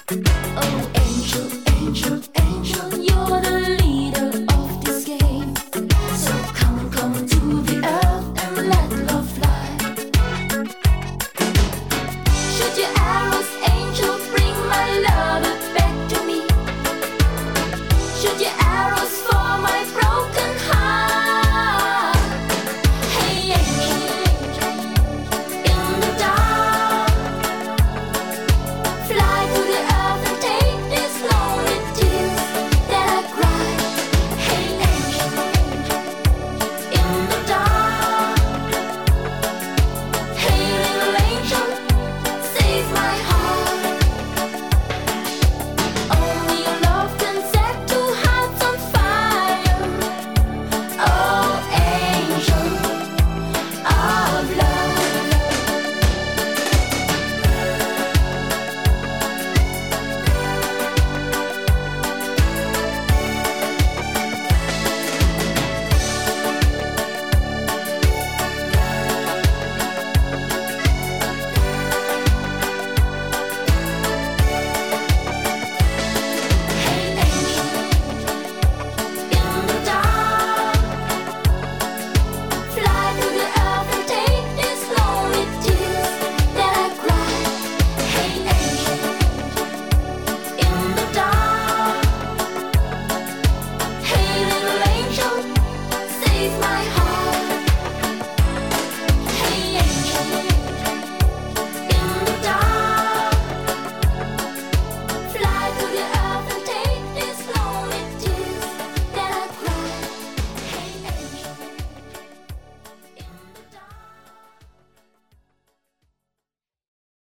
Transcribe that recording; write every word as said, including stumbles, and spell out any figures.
Oh, angel, angel, angel, you're the leader of this game. So come and come to the earth and let love fly. Shoot your arrows, angel, bring my lover back to me. Shoot your arrows for my broken heart. Hey, angel, in the dark, fly to the earth and take these lonely tears that I cry. Hey, angel, in the dark, hey, little angel, save my heart. Only your love can set two hearts on fire. Oh, angel of love. Hey, angel, in the dark, fly to the earth and take these lonely tears that I cry. Hey, angel, in the dark, hey, little angel, save my heart.